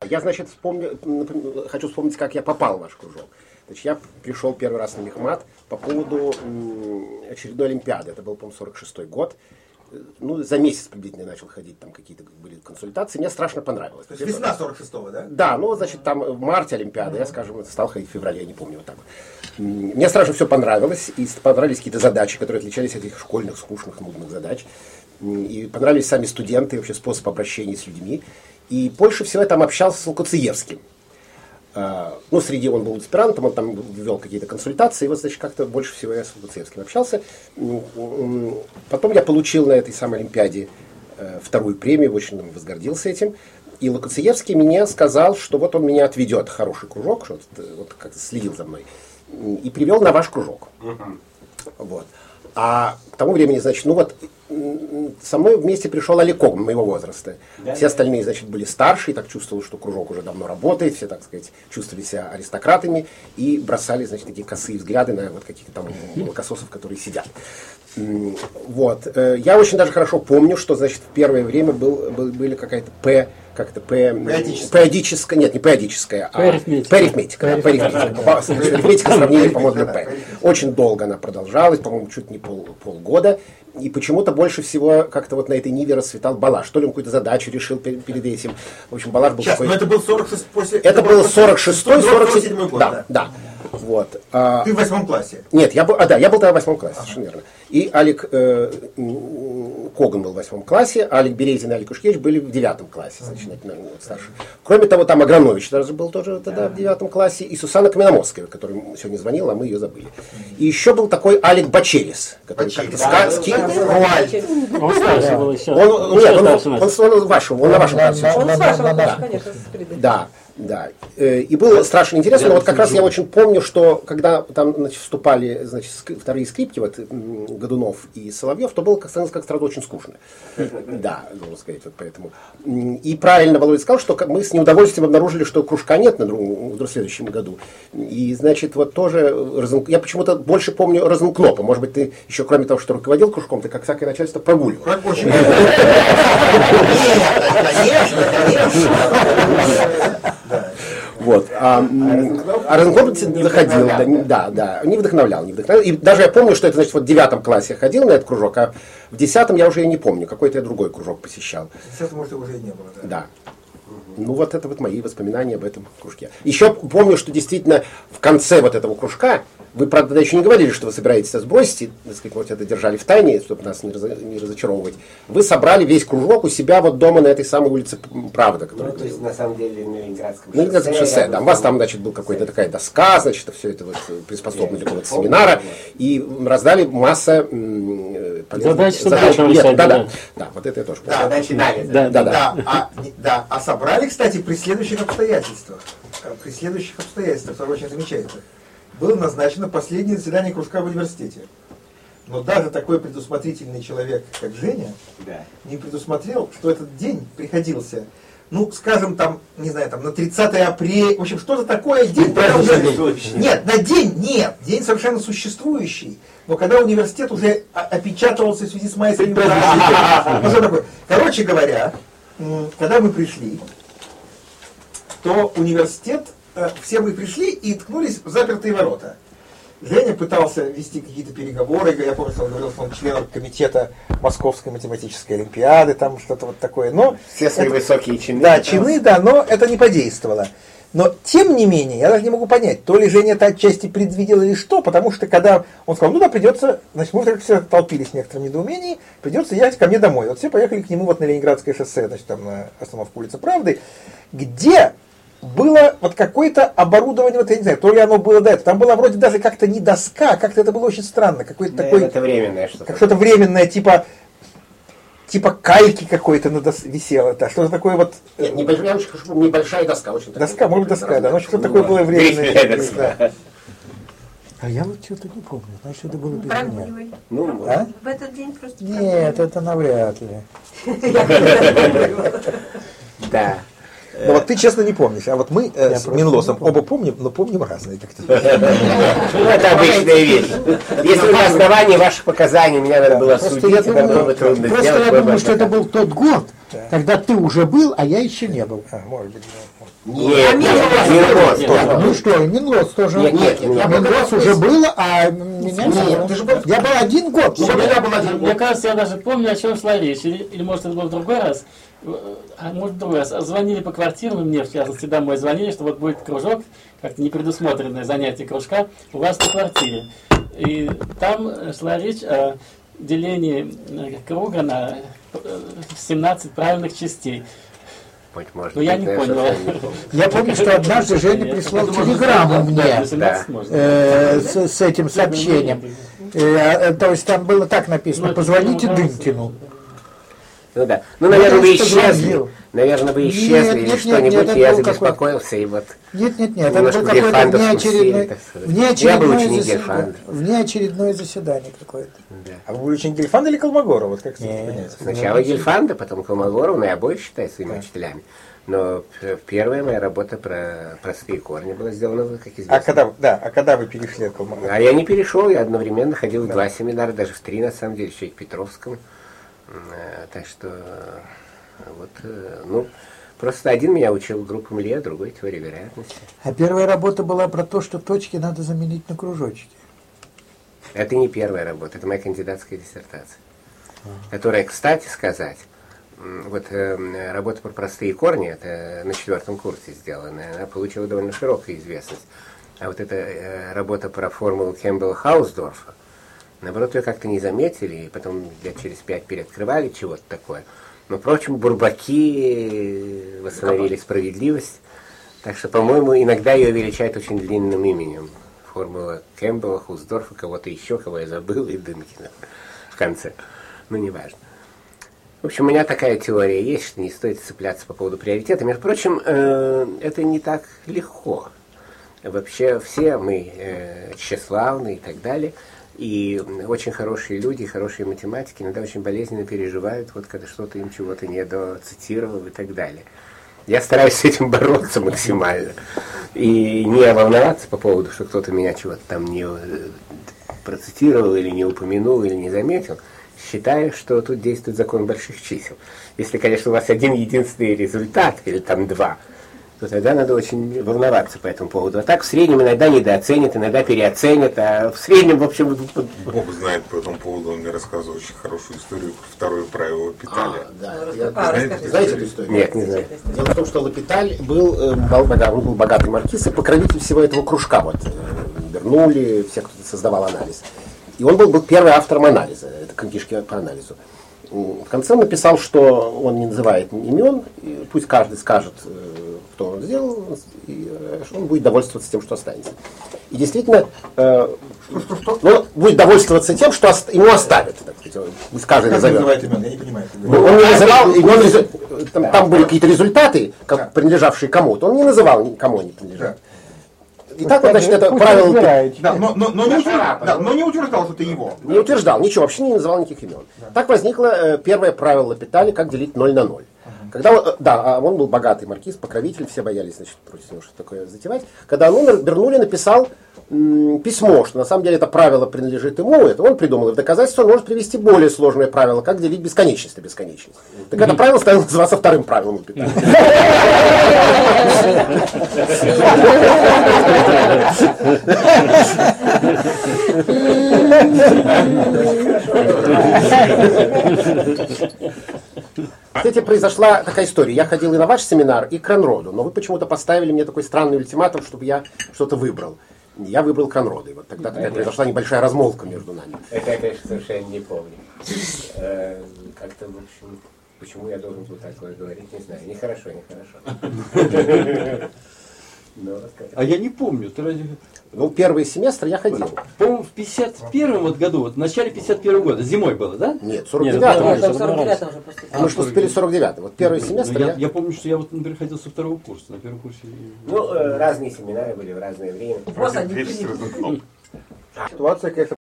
Я, значит, хочу вспомнить, как я попал в ваш кружок. Значит, я пришел первый раз на мехмат по поводу очередной олимпиады. Это был, по-моему, 46-й год. Ну, за месяц приблизительно я начал ходить, там какие-то были консультации. Мне страшно понравилось. То есть весна 46-го, да? Да, ну, значит, там в марте олимпиада, я, скажем, стал ходить в феврале, я не помню, вот так. Мне страшно все понравилось, и понравились какие-то задачи, которые отличались от этих школьных, скучных, нудных задач. И понравились сами студенты, вообще способ обращения с людьми. И больше всего я там общался с Лукоциевским. Ну, среди он был аспирантом, он там вел какие-то консультации, и вот, значит, как-то больше всего я с Лукоциевским общался. Потом я получил на этой самой олимпиаде вторую премию, очень возгордился этим. И Лукоциевский мне сказал, что вот он меня отведет в хороший кружок, что вот как-то следил за мной, и привел на ваш кружок. Вот. А к тому времени, значит, ну вот, со мной вместе пришел Олег Коган моего возраста. Да, все остальные, значит, были старше, и так чувствовал, что кружок уже давно работает, все, так сказать, чувствовали себя аристократами и бросали, значит, такие косые взгляды на вот каких-то там молокососов, которые сидят. Вот. Я очень даже хорошо помню, что, значит, в первое время были какая-то периодическая, нет, не периодическая, а арифметика. Арифметика сравнили по модулю П. Очень долго она продолжалась, по-моему, чуть не полгода. И почему-то больше всего как-то вот на этой ниве расцветал Балаш. То ли он какую-то задачу решил перед этим. В общем, Балаш был такой... но это был 46 после... Это был 46-й, 47-й год. Да. Вот. Ты в 8 классе? Нет, я был тогда в 8 классе, совершенно верно. И Алик Коган был в 8 классе, Алик Березин и Алик Ушкевич были в 9 классе, значит, старше. Кроме того, там Агранович даже был тоже тогда в 9 классе, и Сусанна Каменоморская, которая сегодня звонила, а мы ее забыли. И еще был такой Алик Бачерис, который как-то он на вашем классе. Он с вашего класса, конечно, Да. Да, и было страшно интересно, но вот как раз я очень помню, что когда там, значит, вступали, значит, вторые скрипки, вот, Годунов и Соловьев, то было, как сразу очень скучно. Да, можно сказать, вот поэтому. И правильно Володя сказал, что мы с неудовольствием обнаружили, что кружка нет в следующем году. И, значит, вот тоже, я почему-то больше помню Розенклопа, может быть, ты еще, кроме того, что руководил кружком, ты как всякое начальство прогуливал. Конечно. Вот. А Розенклоп заходил, да, не вдохновлял. И даже я помню, что это, значит, вот в 9 классе я ходил на этот кружок, а в 10 я уже и не помню, какой-то я другой кружок посещал. В 10 может, уже и не было, да? Да. Ну, вот это вот мои воспоминания об этом кружке. Еще помню, что действительно в конце вот этого кружка, вы, правда, тогда еще не говорили, что вы собираетесь это сбросить, так сказать, вот это держали в тайне, чтобы нас не разочаровывать. Вы собрали весь кружок у себя вот дома на этой самой улице Правда. Ну, то есть, на самом деле, на Ленинградском шоссе. На Ленинградском шоссе, да. У вас там, значит, была какая-то такая доска, значит, все это вот приспособлено для какого-то семинара, и раздали масса задач. Да, вот это я тоже помню. Задачи дали. Да. А собрали, кстати, при следующих обстоятельствах. Тоже очень замечательно. Было назначено последнее заседание кружка в университете. Но даже такой предусмотрительный человек, как Женя, не предусмотрел, что этот день приходился, ну, скажем, там, не знаю, там, на 30 апреля, в общем, что-то такое, день... Нет, на день нет, день совершенно существующий, но когда университет уже опечатывался в связи с майскими праздниками, ну, что такое? Короче говоря, когда мы пришли, то университет, все мы пришли и ткнулись в запертые ворота. Женя пытался вести какие-то переговоры, я помню, что он говорил, что он член комитета Московской математической олимпиады, там что-то вот такое. Но все свои высокие чины. Да, чины, да, но это не подействовало. Но, тем не менее, я даже не могу понять, то ли Женя это отчасти предвидел или что, потому что когда он сказал, ну да, придется, значит, мы вдруг все толпились в некотором недоумении, придется ехать ко мне домой. Вот все поехали к нему вот на Ленинградское шоссе, значит, там на остановку улицы Правды, где было вот какое-то оборудование, вот я не знаю, то ли оно было до этого, там была вроде даже как-то не доска, как-то это было очень странно, какое-то такое... Это временное что-то. Как что-то временное, типа кальки какой-то висело, да, что-то такое вот... Нет, небольшая доска. Очень доска, может быть доска, да, но что-то такое было временное. А я вот что-то не помню, значит, это было без меня. Ну, а? В этот день просто... Нет, это навряд ли. Да. Ну вот ты честно не помнишь, а вот мы с Минлосом оба помним, но помним разные. Ну, это обычная вещь. Если на основании ваших показаний меня надо было судить, это было бы трудно Просто сделать. я думаю, что это был тот год, когда ты уже был, а я еще не был. Может быть. Нет, Минлос тоже. Ну что, и Минлос тоже. Нет, Минлос уже было, а меня не было. Я был 1 год. Мне кажется, я даже помню, о чем шла речь. Или может, это был в другой раз. А может, в другой раз. Звонили по квартирам, мне, в частности, домой звонили, что вот будет кружок, как-то непредусмотренное занятие кружка у вас на квартире. И там шла речь о делении круга на 17 правильных частей. Но я не понял. Я помню, что однажды Женя прислал телеграмму мне с этим сообщением. То есть там было так написано: позвоните Дынкину. Ну да. Ну, наверное, вы исчезли. Наверное, вы исчезли или что-нибудь, и я забеспокоился, и вот... Нет, это был какой-то внеочередное заседание какое-то. Да. А вы были очень Гельфанда или Колмогорова? Вот как понять? Сначала Гельфанда, потом Колмогорова, но я обоих считаю своими учителями. Но первая моя работа про простые корни была сделана, как известно. А когда вы перешли от Колмогорова? А я не перешел, я одновременно ходил в 2 семинара, даже в 3, на самом деле, еще и к Петровскому. Так что, вот, ну, просто один меня учил группам Ли, а другой теории вероятности. А первая работа была про то, что точки надо заменить на кружочки. Это не первая работа, это моя кандидатская диссертация. Которая, кстати сказать, вот работа про простые корни, это на 4-м курсе сделанная, она получила довольно широкую известность. А вот эта работа про формулу Кэмпбелла-Хаусдорфа, наоборот, ее как-то не заметили, и потом лет через 5 переоткрывали чего-то такое. Но, впрочем, бурбаки восстановили справедливость. Так что, по-моему, иногда ее величают очень длинным именем. Формула Кэмпбелла, Хаусдорфа, кого-то еще, кого я забыл, и Дынкина в конце. Ну, неважно. В общем, у меня такая теория есть, что не стоит цепляться по поводу приоритета. Между прочим, это не так легко. Вообще, все мы тщеславны и так далее. И очень хорошие люди, хорошие математики иногда очень болезненно переживают, вот когда что-то им чего-то не доцитировал и так далее. Я стараюсь с этим бороться максимально. И не волноваться по поводу, что кто-то меня чего-то там не процитировал, или не упомянул, или не заметил. Считаю, что тут действует закон больших чисел. Если, конечно, у вас один единственный результат, или там 2, то тогда надо очень волноваться по этому поводу. А так в среднем иногда недооценят, иногда переоценят, а в среднем, в общем... Бог знает по этому поводу, он мне рассказывал очень хорошую историю про второе правило Питаля. Знаете эту историю? Нет, не знаю. Дело в том, что Лапиталь был богатый маркиз и покровитель всего этого кружка. Вот, Бернулли, все, кто создавал анализ. И он был первым автором анализа, это книжки по анализу. В конце он написал, что он не называет имен, и пусть каждый скажет, кто он сделал, и он будет довольствоваться тем, что останется. И действительно, он будет довольствоваться тем, что ему оставят. Пусть каждый назовет. Называет имен? Я не понимаю. Он не называл, там были какие-то результаты, принадлежавшие кому-то, он не называл, никому они принадлежат. И так вот, значит, это правило... Да, но не утверждал, что ты его. Не утверждал, ничего, вообще не называл никаких имен. Так возникло первое правило Лапиталя, как делить 0 на 0. Когда он был богатый маркиз, покровитель, все боялись, значит, против него что-то такое затевать. Когда он умер, Бернулли написал письмо, что на самом деле это правило принадлежит ему, это он придумал, и в доказательство он может привести более сложное правило, как делить бесконечность на бесконечность. Так это правило стало называться вторым правилом Лапиталя. Кстати, произошла такая история. Я ходил и на ваш семинар, и к Кронроду, но вы почему-то поставили мне такой странный ультиматум, чтобы я что-то выбрал. Я выбрал Кронрода, и вот тогда произошла небольшая размолвка между нами. Это я, конечно, совершенно не помню. Как-то, в общем, почему я должен был такое говорить, не знаю. Нехорошо. А я не помню. Ты разве... Ну, первый семестр я ходил. По-моему, в 51-м вот году, вот в начале 51-го года, зимой было, да? Нет, 49-м. В 49-м уже просто. Мы же поступили в 49-м. Вот первый семестр Я помню, что я вот, например, ходил со второго курса. На первом курсе... Ну, разные семинары были в разное время. Просто не Вещь разомкнул. Ситуация, конечно,